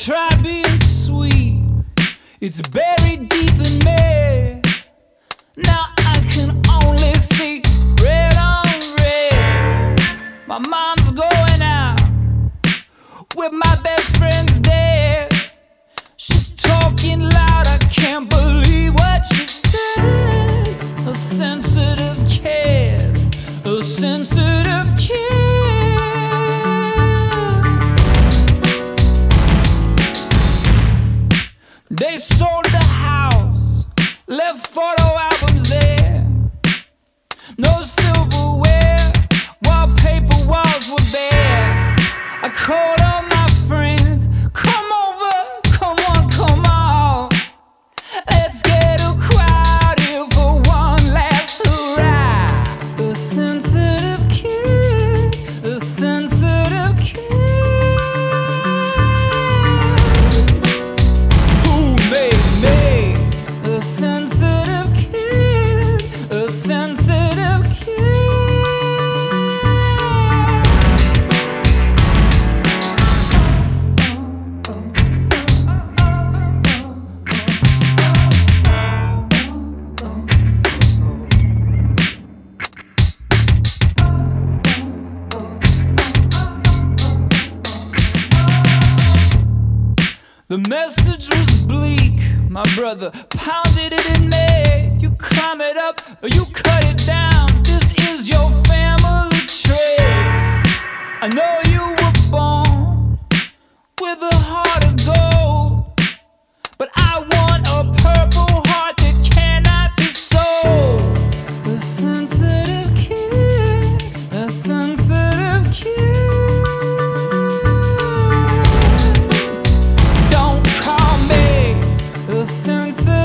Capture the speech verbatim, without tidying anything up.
try being sweet, it's buried deep in me. Now I can only see red on red. My mom's going out with my best friend's dead. She's talking loud, I can't believe what she said. A sensitive kid, a sensitive kid. They sold the house, left photo albums there. No silverware, wallpaper walls were bare. I called all my friends, come over, come on, come on. Let's get a crowd here for one last hurrah. A sensitive kid, a sensitive kid. Who made me a sensitive kid, a sensitive kid? The message was bleak, my brother pounded it in me. You climb it up or you cut it down. This is your family trait. I know you were born with a heart of gold, but I want a purple heart that cannot be sold. A sensitive kid, a sensitive kid. A sensitive